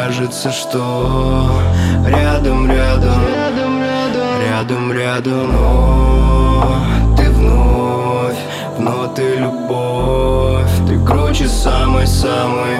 кажется, что рядом, но ты вновь ты любовь. Ты круче самый-самый.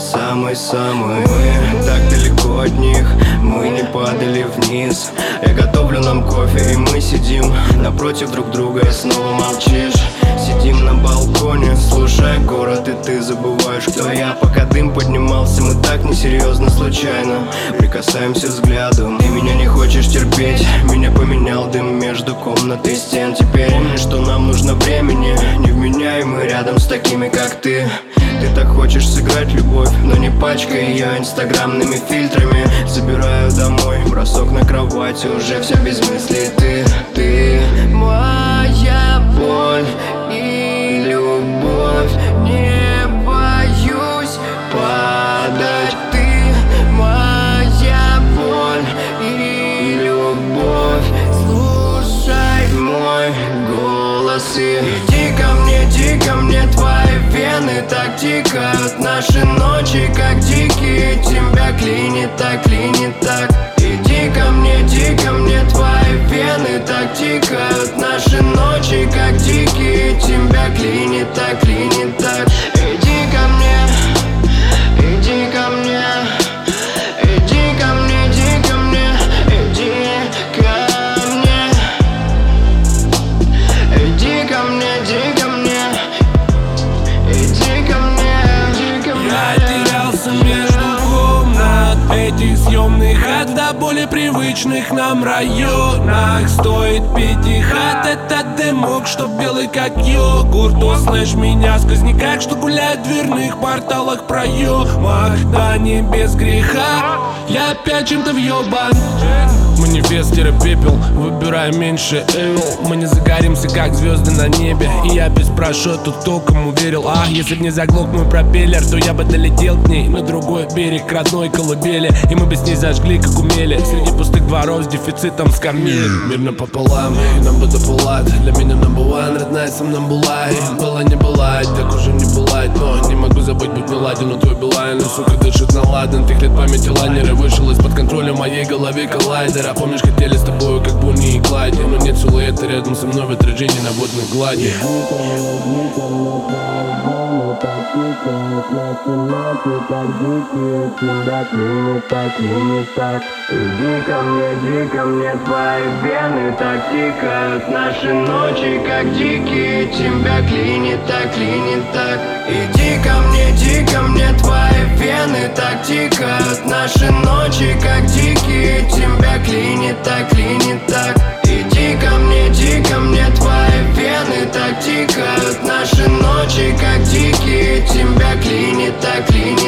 Мы так далеко от них, мы не падали вниз. Я готовлю нам кофе, и мы сидим напротив друг друга, и снова молчишь. Сидим на балконе, слушая город, и ты забываешь, кто я. Пока дым поднимался, мы так несерьезно, случайно прикасаемся взглядом. Ты меня не хочешь терпеть, меня поменял дым между комнат и стен. Теперь помни, что нам нужно времени, невменяемый рядом с такими, как ты. Ты так хочешь сыграть любовь, но не пачкай ее инстаграмными фильтрами. Забираю домой, бросок на кровати, уже все без мыслей. Ты моя боль и любовь, не боюсь падать. Ты моя боль и любовь, слушай мой голос и иди ко мне, твои вены так тикают. Наши ночи как дикие, тебя клинит так. Иди ко мне, твои вены так тикают. Наши ночи как дикие, тебя клинит так. Иди ко мне, иди ко мне, иди ко мне, иди ко мне, иди ко мне, иди ко мне, иди ко мне, иди ко мне, иди ко мне. Я терялся между комнат этих съемных от до более привычных нам районах. Стоит передыхать этот дымок, что белый как йогурт. Услышь меня, сквозняках, что гуляют в дверных порталах, проемах. Да не без греха, я опять чем-то въебан. Манифест-пепел, выбираю меньше evil. Мы не загоримся, как звезды на небе. И я без прошота толком уверил. Если б не заглох мой пропеллер, то я бы долетел к ней на другой берег, к родной колыбели. И мы бы с ней зажгли, как умели, среди пустых дворов с дефицитом скамей. Мирно пополам, и нам бы допулать. Для меня number one, родная со мной была. И была не бывает, так уже не бывает. Но не могу забыть, будь меладен, но твой Билайн, сука, дышит на ладан. Тех лет памяти лайнера вышел из-под контроля моей голове коллайдер. А помнишь, хотели с тобою, как Бонни и Клайд. Но нет силуэта рядом со мной в отражении на водной глади. Иди ко мне, твои вены так тикают. Наши ночи как дикие, тебя клинит так. Иди ко мне, твои вены так тикают. Наши ночи как дикие, тебя клинит так. Иди ко мне, твои вены так тикают. Наши ночи как дикие, тебя клинит так.